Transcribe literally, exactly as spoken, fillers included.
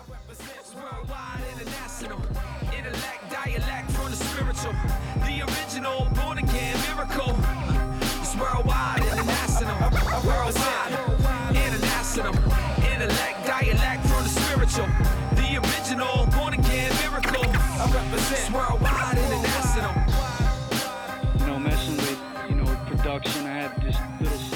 It's worldwide, international, intellect, dialect from the spiritual, the original, born again, miracle. It's worldwide, international, worldwide, international, intellect, dialect from the spiritual, the original, born again, miracle. I represent. It's worldwide, international. You know, messing with, you know, production, I had this little